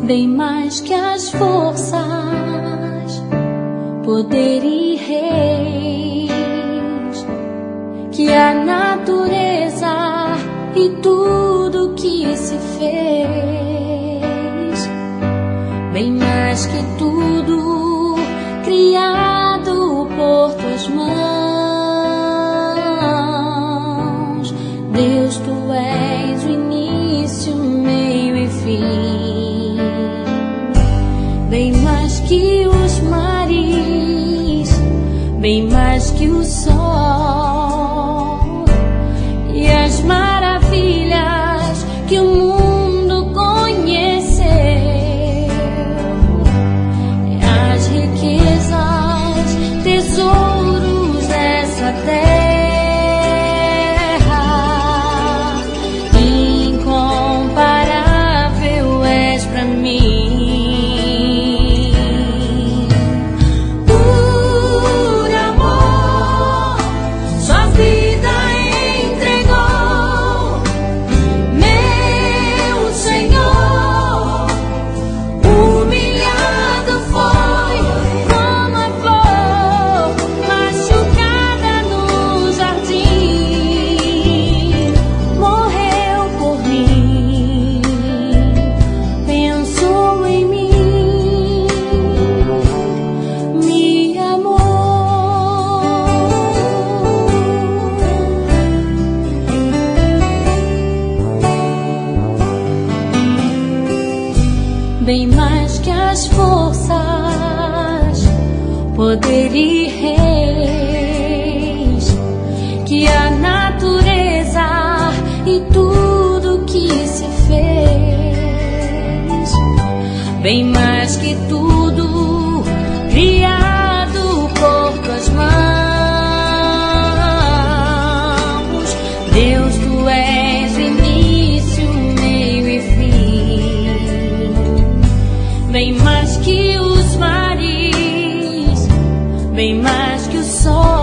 bem mais que as forças, poder e reis, que a natureza e tudo que se fez, bem mais que tudo criado por tuas mãos. Deus, tu és o início, meio e fim, bem mais que os mares, bem mais que o sol e as maravilhas que o mundo conheceu, as riquezas, tesouros dessa terra. Incomparável és pra mim. Bem mais que as forças, poder e reis, que a natureza e tudo que se fez, bem mais que tudo criado por tuas mãos. Deus, tu és o início, meio e fim, bem mais que os mares, bem mais que o sol